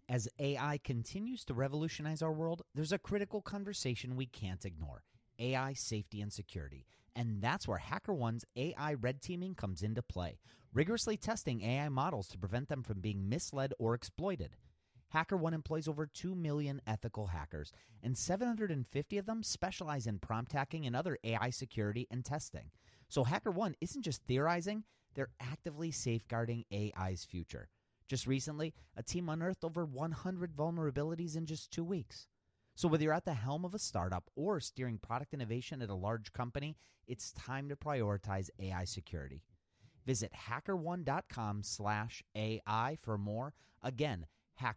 As AI continues to revolutionize our world, there's a critical conversation we can't ignore: AI safety and security. And that's where HackerOne's AI red teaming comes into play, rigorously testing AI models to prevent them from being misled or exploited. HackerOne employs over 2 million ethical hackers, and 750 of them specialize in prompt hacking and other AI security and testing. So HackerOne isn't just theorizing, they're actively safeguarding AI's future. Just recently, a team unearthed over 100 vulnerabilities in just 2 weeks. So whether you're at the helm of a startup or steering product innovation at a large company, it's time to prioritize AI security. Visit hackerone.com/AI for more. Again,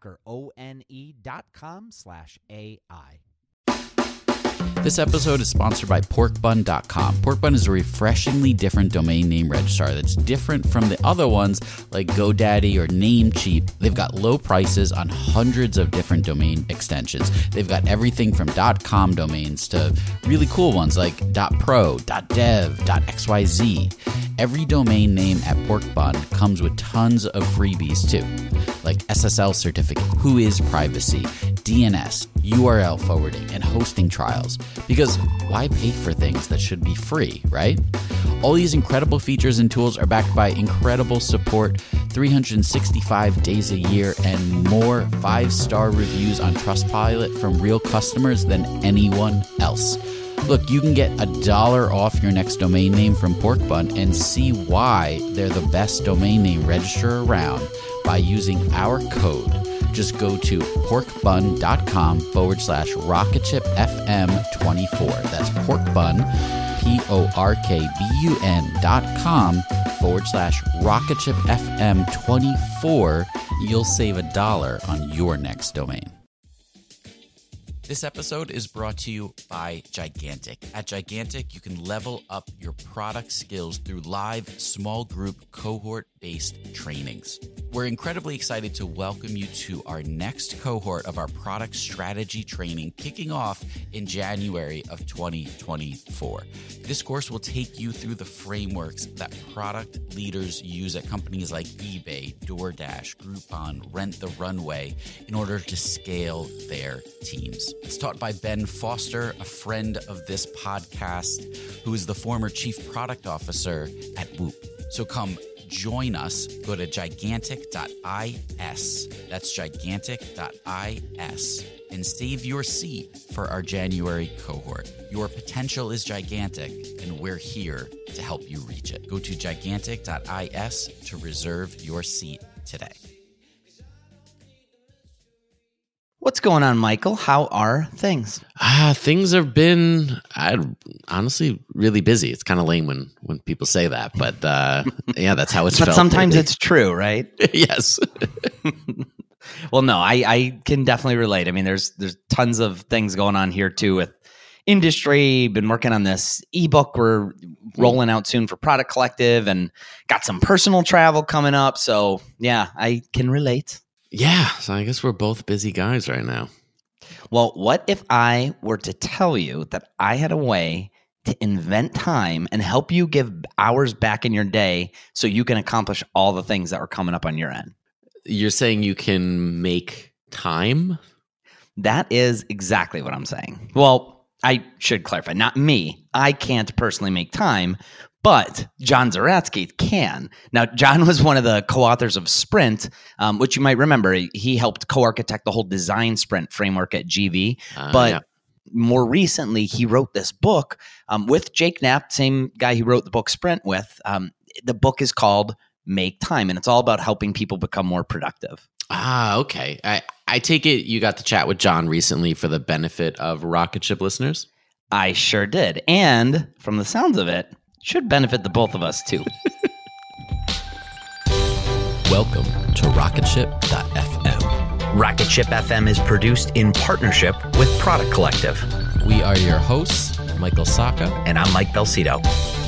hackerone.com/AI. This episode is sponsored by porkbun.com. Porkbun is a refreshingly different domain name registrar that's different from the other ones like GoDaddy or Namecheap. They've got low prices on hundreds of different domain extensions. They've got everything from .com domains to really cool ones like .pro, .dev, .xyz. Every domain name at Porkbun comes with tons of freebies too, like SSL certificate, Whois privacy, DNS, URL forwarding, and hosting trials. Because why pay for things that should be free, right? All these incredible features and tools are backed by incredible support, 365 days a year, and more 5-star reviews on Trustpilot from real customers than anyone else. Look, you can get $1 off your next domain name from Porkbun and see why they're the best domain name registrar around by using our code. Just go to porkbun.com/rocketshipfm24. That's porkbun, porkbun.com/rocketshipfm24. You'll save $1 on your next domain. This episode is brought to you by Gigantic. At Gigantic, you can level up your product skills through live small group cohort-based trainings. We're incredibly excited to welcome you to our next cohort of our product strategy training kicking off in January of 2024. This course will take you through the frameworks that product leaders use at companies like eBay, DoorDash, Groupon, Rent the Runway in order to scale their teams. It's taught by Ben Foster, a friend of this podcast, who is the former chief product officer at Whoop. So come join us. Go to gigantic.is. That's gigantic.is. And save your seat for our January cohort. Your potential is gigantic, and we're here to help you reach it. Go to gigantic.is to reserve your seat today. What's going on, Michael? How are things? Things have been, honestly, really busy. It's kind of lame when people say that, but yeah, that's how it's but felt. But sometimes lately. It's true, right? Yes. Well, no, I can definitely relate. I mean, there's tons of things going on here too with industry. Been working on this ebook we're rolling out soon for Product Collective, and got some personal travel coming up. So yeah, I can relate. Yeah, so I guess we're both busy guys right now. Well, what if I were to tell you that I had a way to invent time and help you give hours back in your day so you can accomplish all the things that are coming up on your end? You're saying you can make time? That is exactly what I'm saying. Well, I should clarify, not me. I can't personally make time, but John Zeratsky can. Now, John was one of the co-authors of Sprint, which you might remember. He helped co-architect the whole design Sprint framework at GV. But more recently, he wrote this book with Jake Knapp, same guy who wrote the book Sprint with. The book is called Make Time, and it's all about helping people become more productive. Okay. I take it you got to chat with John recently for the benefit of Rocket Ship listeners? I sure did. And from the sounds of it, should benefit the both of us too. Welcome to RocketShip.fm. Rocket Ship FM is produced in partnership with Product Collective. We are your hosts, Michael Sacca. And I'm Mike Belcito.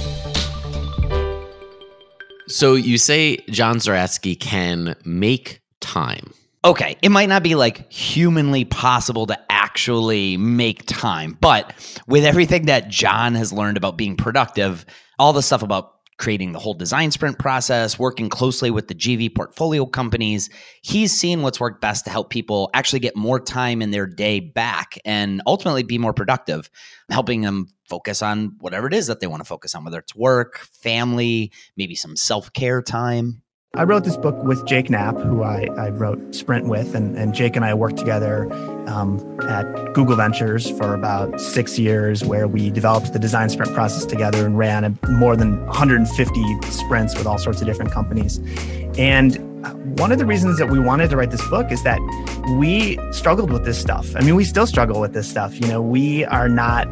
So you say John Zeratsky can make time. Okay, it might not be like humanly possible to actually make time, but with everything that John has learned about being productive, all the stuff about creating the whole design sprint process, working closely with the GV portfolio companies. He's seen what's worked best to help people actually get more time in their day back and ultimately be more productive, helping them focus on whatever it is that they want to focus on, whether it's work, family, maybe some self-care time. I wrote this book with Jake Knapp, who I wrote Sprint with, and Jake and I worked together at Google Ventures for about 6 years, where we developed the design sprint process together and ran more than 150 sprints with all sorts of different companies. And one of the reasons that we wanted to write this book is that we struggled with this stuff. I mean, we still struggle with this stuff. We are not...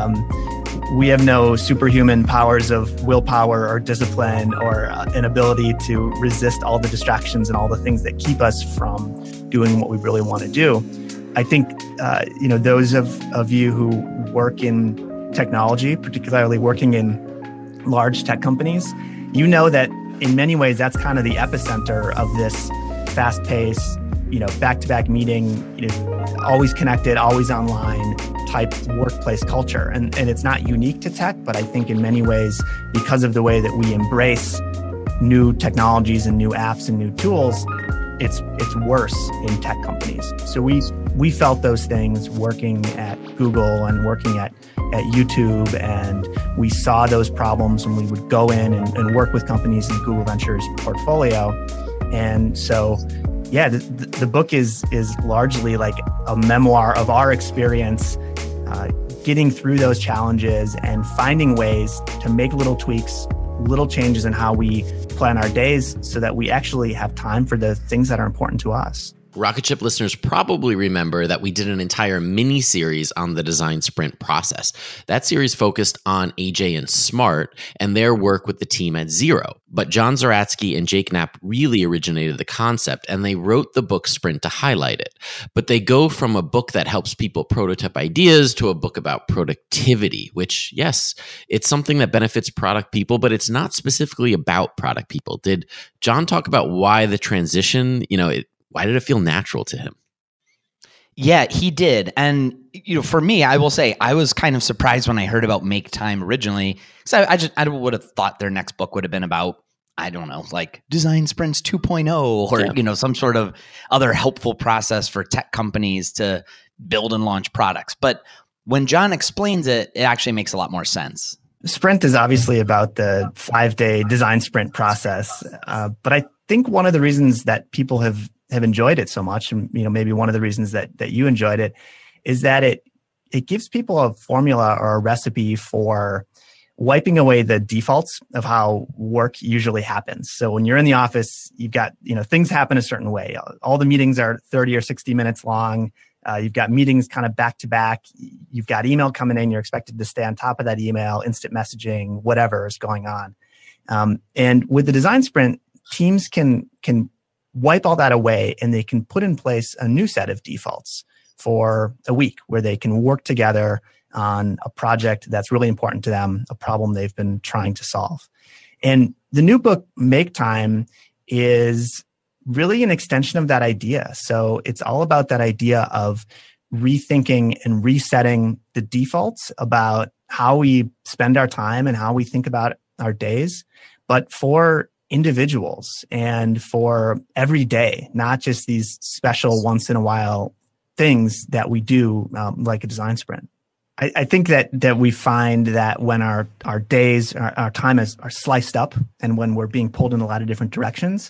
we have no superhuman powers of willpower or discipline or an ability to resist all the distractions and all the things that keep us from doing what we really want to do. I think, those of you who work in technology, particularly working in large tech companies, you know that in many ways that's kind of the epicenter of this fast-paced, back-to-back meeting, always connected, always online type workplace culture. And it's not unique to tech, but I think in many ways, because of the way that we embrace new technologies and new apps and new tools, it's worse in tech companies. So we felt those things working at Google and working at YouTube, and we saw those problems when we would go in and work with companies in Google Ventures portfolio. And so, yeah, the book is largely like a memoir of our experience getting through those challenges and finding ways to make little tweaks, little changes in how we plan our days so that we actually have time for the things that are important to us. Rocket Ship listeners probably remember that we did an entire mini-series on the design sprint process. That series focused on AJ and Smart and their work with the team at Xero. But John Zeratsky and Jake Knapp really originated the concept, and they wrote the book Sprint to highlight it. But they go from a book that helps people prototype ideas to a book about productivity, which, yes, it's something that benefits product people, but it's not specifically about product people. Did John talk about why the transition, why did it feel natural to him? Yeah, he did. And, for me, I will say I was kind of surprised when I heard about Make Time originally. Because I would have thought their next book would have been about, I don't know, like Design Sprints 2.0 or, some sort of other helpful process for tech companies to build and launch products. But when John explains it, it actually makes a lot more sense. Sprint is obviously about the 5-day design sprint process. But I think one of the reasons that people have enjoyed it so much, and maybe one of the reasons that you enjoyed it, is that it gives people a formula or a recipe for wiping away the defaults of how work usually happens. So when you're in the office, you've got things happen a certain way. All the meetings are 30 or 60 minutes long. You've got meetings kind of back to back. You've got email coming in. You're expected to stay on top of that email, instant messaging, whatever is going on. And with the design sprint, teams can wipe all that away, and they can put in place a new set of defaults for a week where they can work together on a project that's really important to them, a problem they've been trying to solve. And the new book, Make Time, is really an extension of that idea. So it's all about that idea of rethinking and resetting the defaults about how we spend our time and how we think about our days, but for individuals and for every day, not just these special once in a while things that we do, like a design sprint. I think that we find that when our days, our time are sliced up, and when we're being pulled in a lot of different directions,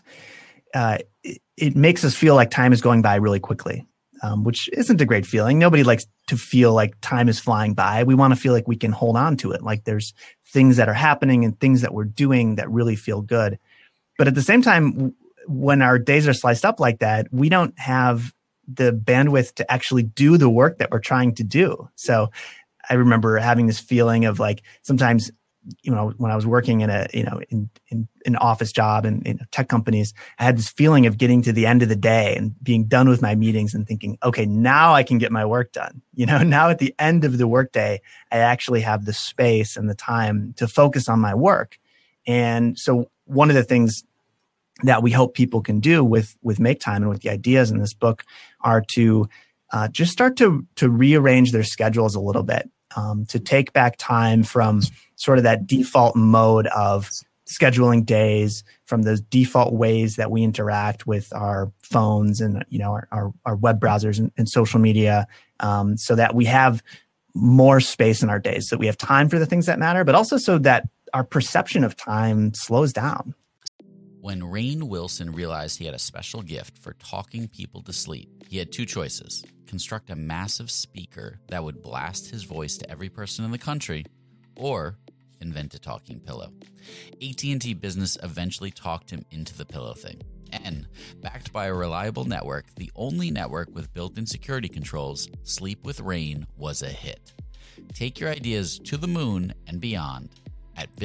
it makes us feel like time is going by really quickly, which isn't a great feeling. Nobody likes to feel like time is flying by. We want to feel like we can hold on to it, like there's things that are happening and things that we're doing that really feel good. But at the same time, when our days are sliced up like that, we don't have the bandwidth to actually do the work that we're trying to do. So I remember having this feeling of like sometimes, when I was working in in an office job and in tech companies, I had this feeling of getting to the end of the day and being done with my meetings and thinking, okay, now I can get my work done. Now at the end of the workday, I actually have the space and the time to focus on my work. And so one of the things that we hope people can do with Make Time and with the ideas in this book are to just start to rearrange their schedules a little bit, to take back time from sort of that default mode of scheduling days, from those default ways that we interact with our phones and our web browsers and social media, so that we have more space in our days, so we have time for the things that matter, but also so that our perception of time slows down. When Rainn Wilson realized he had a special gift for talking people to sleep, he had two choices: construct a massive speaker that would blast his voice to every person in the country, or invent a talking pillow. AT&T Business eventually talked him into the pillow thing. And, backed by a reliable network, the only network with built-in security controls, Sleep with Rainn was a hit. Take your ideas to the moon and beyond at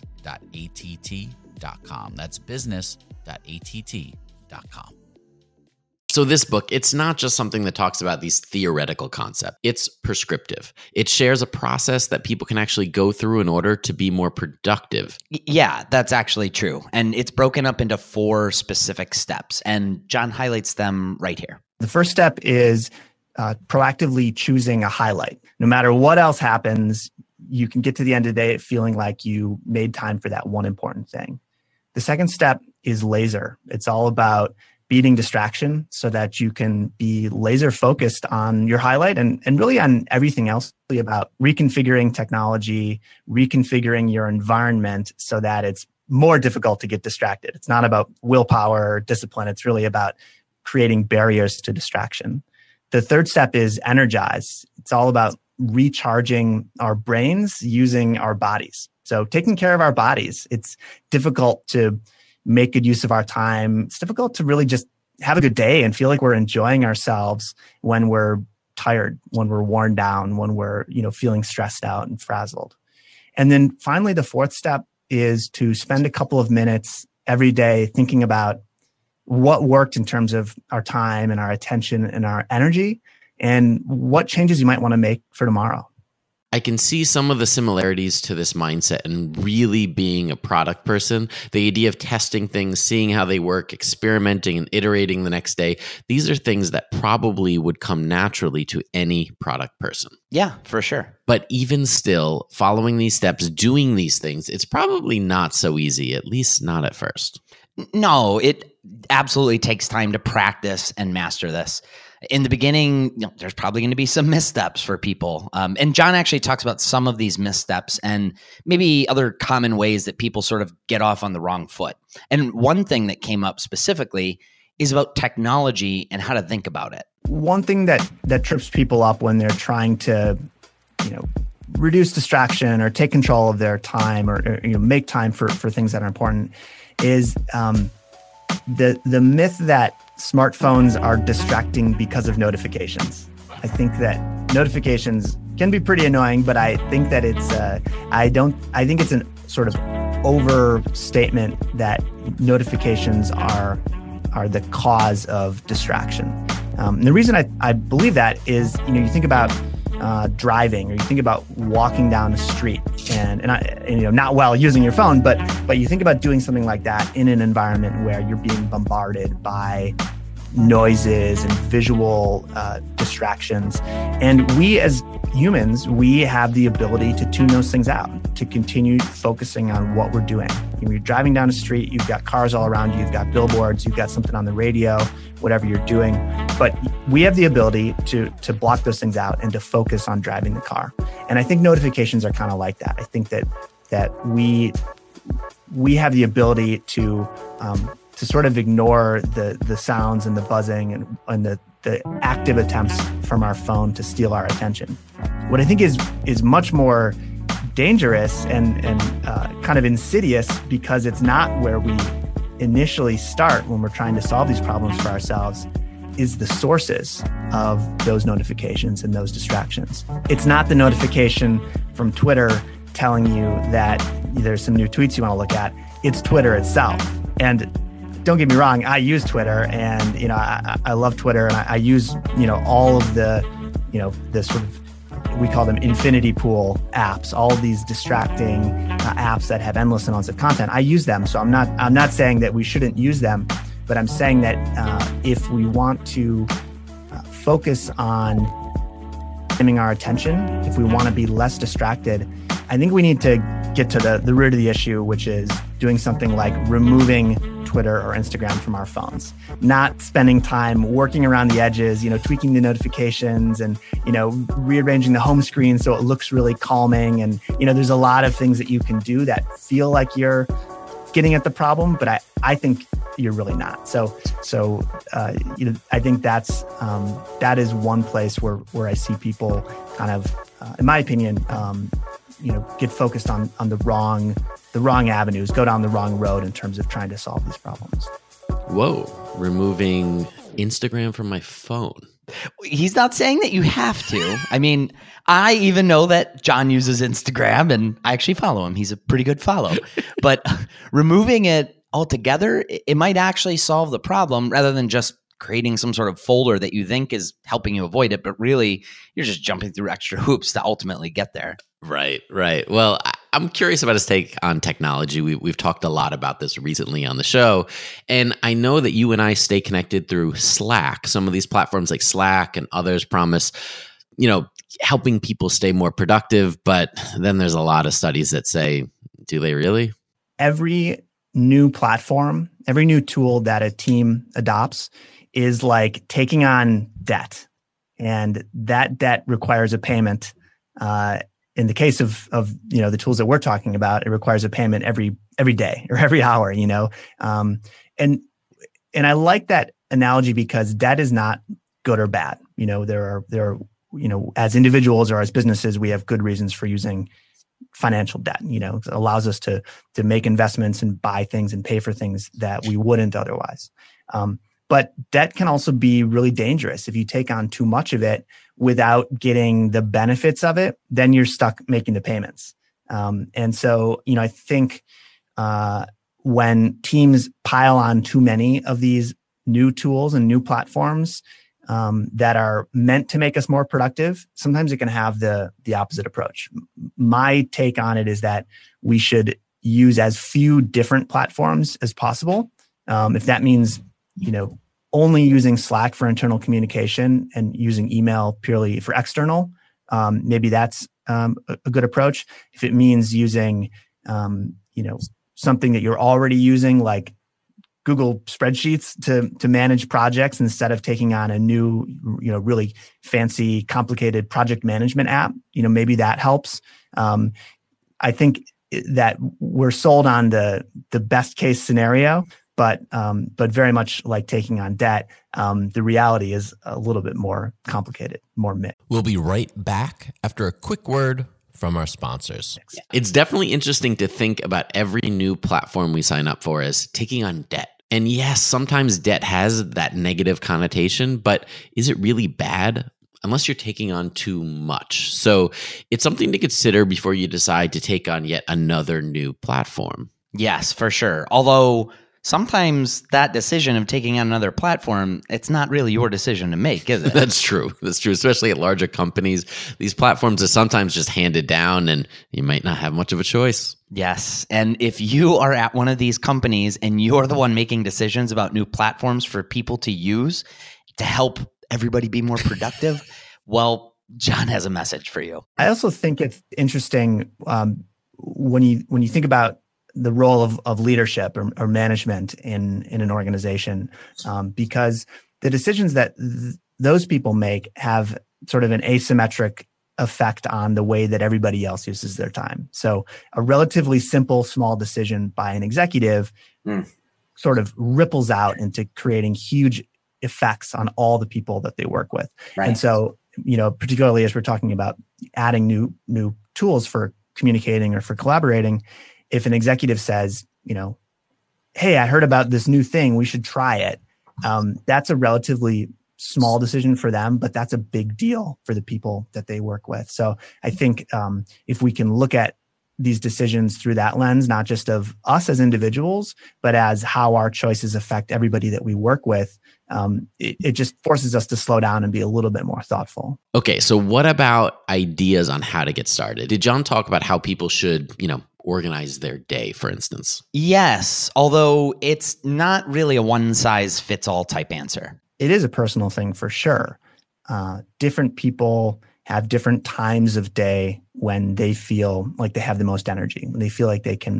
business.att.com. That's business.att.com. So this book, it's not just something that talks about these theoretical concepts. It's prescriptive. It shares a process that people can actually go through in order to be more productive. Yeah, that's actually true. And it's broken up into 4 specific steps. And John highlights them right here. The first step is proactively choosing a highlight. No matter what else happens, you can get to the end of the day feeling like you made time for that one important thing. The second step is laser. It's all about beating distraction so that you can be laser focused on your highlight and really on everything else. Really about reconfiguring technology, reconfiguring your environment so that it's more difficult to get distracted. It's not about willpower or discipline. It's really about creating barriers to distraction. The third step is energize. It's all about recharging our brains using our bodies. So taking care of our bodies. It's difficult to make good use of our time. It's difficult to really just have a good day and feel like we're enjoying ourselves when we're tired, when we're worn down, when we're, feeling stressed out and frazzled. And then finally, the fourth step is to spend a couple of minutes every day thinking about what worked in terms of our time and our attention and our energy, and what changes you might want to make for tomorrow. I can see some of the similarities to this mindset and really being a product person. The idea of testing things, seeing how they work, experimenting and iterating the next day. These are things that probably would come naturally to any product person. Yeah, for sure. But even still, following these steps, doing these things, it's probably not so easy, at least not at first. No, it absolutely takes time to practice and master this. In the beginning, there's probably going to be some missteps for people. And John actually talks about some of these missteps and maybe other common ways that people sort of get off on the wrong foot. And one thing that came up specifically is about technology and how to think about it. One thing that trips people up when they're trying to, reduce distraction or take control of their time or make time for things that are important is the myth that smartphones are distracting because of notifications. I think that notifications can be pretty annoying, but I think that I think it's a sort of overstatement that notifications are the cause of distraction. And the reason I believe that is, you think about driving, or you think about walking down the street and not while using your phone, but you think about doing something like that in an environment where you're being bombarded by noises and visual distractions. And we as humans, we have the ability to tune those things out, to continue focusing on what we're doing. You're driving down the street, you've got cars all around you, you've got billboards, you've got something on the radio, whatever you're doing. But we have the ability to block those things out and to focus on driving the car. And I think notifications are kind of like that. I think that we have the ability to sort of ignore the sounds and the buzzing and the active attempts from our phone to steal our attention. What I think is much more dangerous and kind of insidious, because it's not where we initially start when we're trying to solve these problems for ourselves, is the sources of those notifications and those distractions. It's not the notification from Twitter telling you that there's some new tweets you want to look at. It's Twitter itself. And don't get me wrong, I use Twitter, and I love Twitter, and I use all of the sort of, we call them infinity pool apps, all of these distracting apps that have endless amounts of content. I use them, so I'm not saying that we shouldn't use them, but I'm saying that if we want to focus on giving our attention, if we want to be less distracted, I think we need to get to the root of the issue, which is doing something like removing Twitter or Instagram from our phones, not spending time working around the edges, tweaking the notifications and, rearranging the home screen so it looks really calming. And, there's a lot of things that you can do that feel like you're getting at the problem, but I think you're really not. So I think that is one place where I see people kind of, in my opinion, get focused on the wrong avenues, go down the wrong road in terms of trying to solve these problems. Whoa, removing Instagram from my phone. He's not saying that you have to. I mean, I even know that John uses Instagram and I actually follow him. He's a pretty good follow. But removing it altogether, it might actually solve the problem rather than just creating some sort of folder that you think is helping you avoid it, but really you're just jumping through extra hoops to ultimately get there. Right. Well, I'm curious about his take on technology. We've talked a lot about this recently on the show, and I know that you and I stay connected through Slack. Some of these platforms like Slack and others promise, helping people stay more productive, but then there's a lot of studies that say, do they really? Every new platform, every new tool that a team adopts is like taking on debt, and that debt requires a payment. In the case of the tools that we're talking about, it requires a payment every day or every hour. And I like that analogy because debt is not good or bad. There are as individuals or as businesses, we have good reasons for using financial debt. It allows us to make investments and buy things and pay for things that we wouldn't otherwise. But debt can also be really dangerous. If you take on too much of it without getting the benefits of it, then you're stuck making the payments. And so, I think when teams pile on too many of these new tools and new platforms that are meant to make us more productive, sometimes it can have the opposite approach. My take on it is that we should use as few different platforms as possible. If that means only using Slack for internal communication and using email purely for external, maybe that's a good approach. If it means using, something that you're already using, like Google spreadsheets to manage projects instead of taking on a new, really fancy, complicated project management app, maybe that helps. I think that we're sold on the best case scenario, but very much like taking on debt, the reality is a little bit more complicated, more mixed. We'll be right back after a quick word from our sponsors. It's definitely interesting to think about every new platform we sign up for as taking on debt. And yes, sometimes debt has that negative connotation, but is it really bad? Unless you're taking on too much. So it's something to consider before you decide to take on yet another new platform. Yes, for sure. Although sometimes that decision of taking on another platform, it's not really your decision to make, is it? That's true. Especially at larger companies. These platforms are sometimes just handed down and you might not have much of a choice. Yes. And if you are at one of these companies and you're the one making decisions about new platforms for people to use to help everybody be more productive, well, John has a message for you. I also think it's interesting when you think about the role of leadership or management in an organization, because the decisions that those people make have sort of an asymmetric effect on the way that everybody else uses their time. So a relatively simple, small decision by an executive sort of ripples out into creating huge effects on all the people that they work with. Right. And so, particularly as we're talking about adding new tools for communicating or for collaborating, if an executive says, hey, I heard about this new thing, we should try it. That's a relatively small decision for them, but that's a big deal for the people that they work with. So I think if we can look at these decisions through that lens, not just of us as individuals, but as how our choices affect everybody that we work with, it just forces us to slow down and be a little bit more thoughtful. Okay, so what about ideas on how to get started? Did John talk about how people should, organize their day, for instance? Yes, although it's not really a one-size-fits-all type answer. It is a personal thing for sure. Different people have different times of day when they feel like they have the most energy, when they feel like they can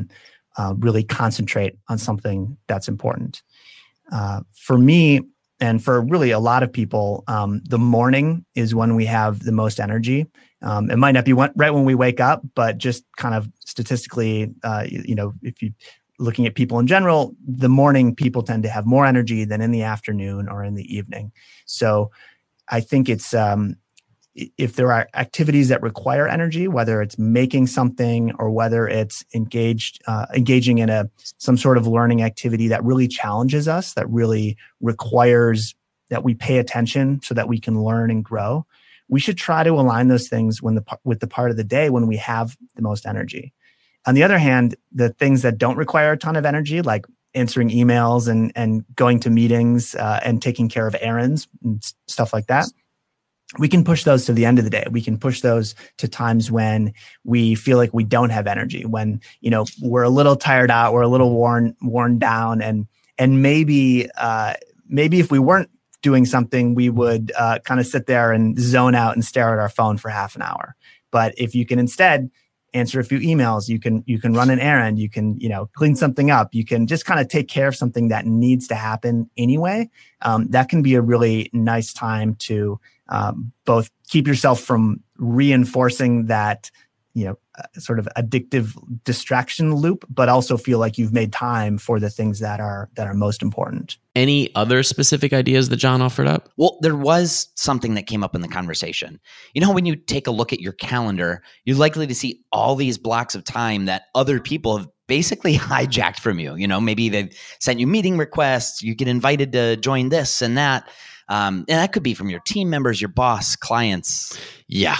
really concentrate on something that's important. For me, and for really a lot of people, the morning is when we have the most energy. It might not be right when we wake up, but just kind of statistically, if you looking at people in general, the morning people tend to have more energy than in the afternoon or in the evening. So I think it's if there are activities that require energy, whether it's making something or whether it's engaging in some sort of learning activity that really challenges us, that really requires that we pay attention so that we can learn and grow, we should try to align those things with the part of the day when we have the most energy. On the other hand, the things that don't require a ton of energy, like answering emails and going to meetings and taking care of errands and stuff like that, we can push those to the end of the day. We can push those to times when we feel like we don't have energy, when we're a little tired out, we're a little worn down, and maybe if we weren't doing something, we would kind of sit there and zone out and stare at our phone for half an hour. But if you can instead answer a few emails, you can run an errand, you can clean something up, you can just kind of take care of something that needs to happen anyway. That can be a really nice time to both keep yourself from reinforcing that sort of addictive distraction loop, but also feel like you've made time for the things that are most important. Any other specific ideas that John offered up? Well, there was something that came up in the conversation. When you take a look at your calendar, you're likely to see all these blocks of time that other people have basically hijacked from you. Maybe they've sent you meeting requests, you get invited to join this and that. And that could be from your team members, your boss, clients. Yeah.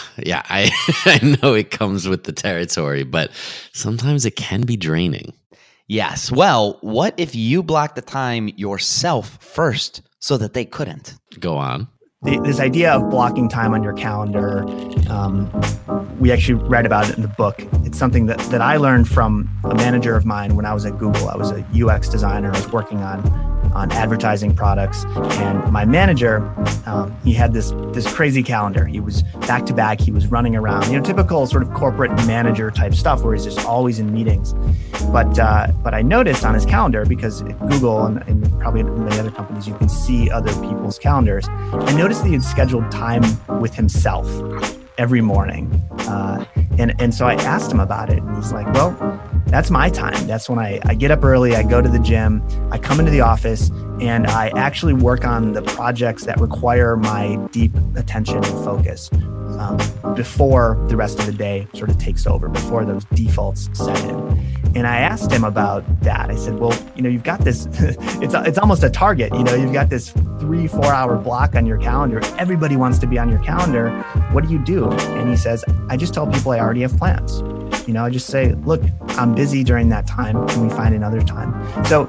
I know it comes with the territory, but sometimes it can be draining. Yes. Well, what if you block the time yourself first so that they couldn't? Go on. This idea of blocking time on your calendar, we actually read about it in the book. It's something that I learned from a manager of mine when I was at Google. I was a UX designer. I was working on advertising products, and my manager, he had this crazy calendar. He was back to back. He was running around, typical sort of corporate manager type stuff where he's just always in meetings. But I noticed on his calendar, because at Google and probably at many other companies, you can see other people's calendars. I noticed that he had scheduled time with himself every morning. And so I asked him about it, and he's like, well, that's my time. That's when I get up early, I go to the gym, I come into the office, and I actually work on the projects that require my deep attention and focus before the rest of the day sort of takes over, before those defaults set in. And I asked him about that. I said, well, you've got this, it's almost a target, you've got this 3-4 hour block on your calendar. Everybody wants to be on your calendar. What do you do? And he says, I just tell people I already have plans. I just say, look, I'm busy during that time. Can we find another time? So,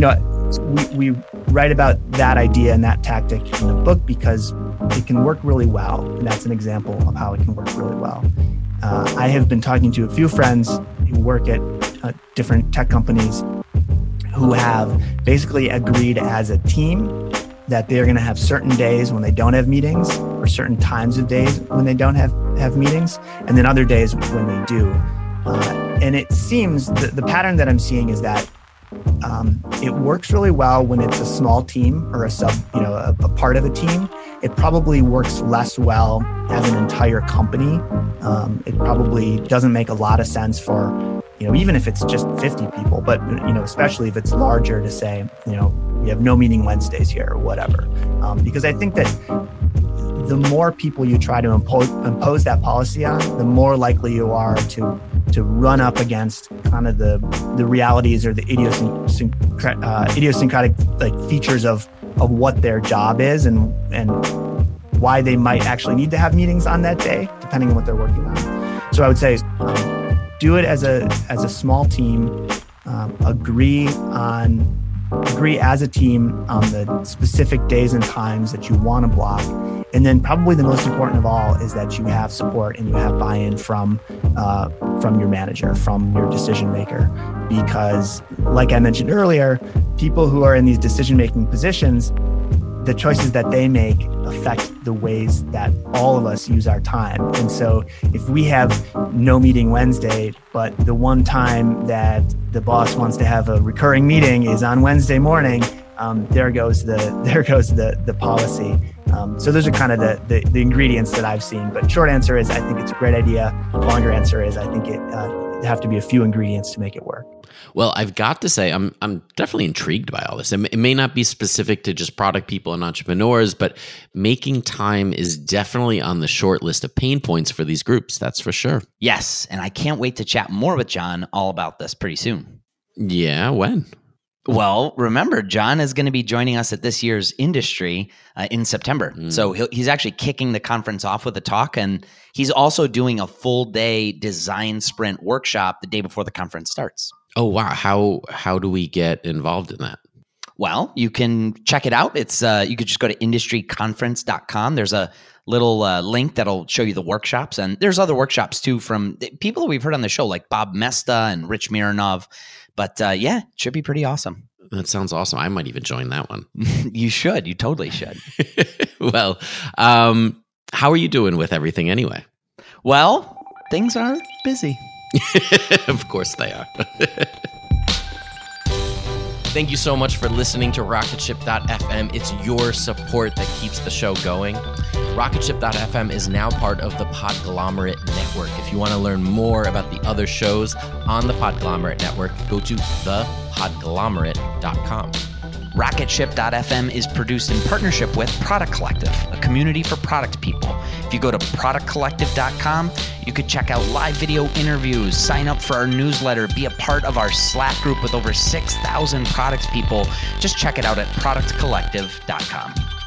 we write about that idea and that tactic in the book because it can work really well. And that's an example of how it can work really well. I have been talking to a few friends who work at different tech companies who have basically agreed as a team that they're going to have certain days when they don't have meetings, or certain times of days when they don't have meetings, and then other days when they do. And it seems the pattern that I'm seeing is that it works really well when it's a small team or a part of a team. It probably works less well as an entire company. It probably doesn't make a lot of sense for, even if it's just 50 people, but, especially if it's larger, to say, we have no meeting Wednesdays here or whatever. Because I think that the more people you try to impose that policy on, the more likely you are to run up against kind of the realities or the idiosyncratic like features of what their job is and why they might actually need to have meetings on that day, depending on what they're working on. So I would say do it as a small team, agree as a team on the specific days and times that you want to block. And then probably the most important of all is that you have support and you have buy-in from your manager, from your decision maker. Because like I mentioned earlier, people who are in these decision-making positions, the choices that they make affect the ways that all of us use our time. And so if we have no meeting Wednesday, but the one time that the boss wants to have a recurring meeting is on Wednesday morning, there goes the policy. So those are kind of the ingredients that I've seen. But short answer is, I think it's a great idea. Longer answer is, I think it have to be a few ingredients to make it work. Well, I've got to say, I'm definitely intrigued by all this. It may not be specific to just product people and entrepreneurs, but making time is definitely on the short list of pain points for these groups. That's for sure. Yes, and I can't wait to chat more with John all about this pretty soon. Yeah, when? Well, remember, John is going to be joining us at this year's Industry in September. So he's actually kicking the conference off with a talk, and he's also doing a full day design sprint workshop the day before the conference starts. Oh, wow. How do we get involved in that? Well, you can check it out. It's you could just go to industryconference.com. There's a little link that'll show you the workshops. And there's other workshops too from people that we've heard on the show, like Bob Mesta and Rich Mironov. But yeah, it should be pretty awesome. That sounds awesome. I might even join that one. You should. You totally should. Well, how are you doing with everything anyway? Well, things are busy. Of course they are. Thank you so much for listening to Rocketship.fm. It's your support that keeps the show going. Rocketship.fm is now part of the Podglomerate Network. If you want to learn more about the other shows on the Podglomerate Network, go to thepodglomerate.com. Rocketship.fm is produced in partnership with Product Collective, a community for product people. If you go to productcollective.com, you could check out live video interviews, sign up for our newsletter, be a part of our Slack group with over 6,000 product people. Just check it out at productcollective.com.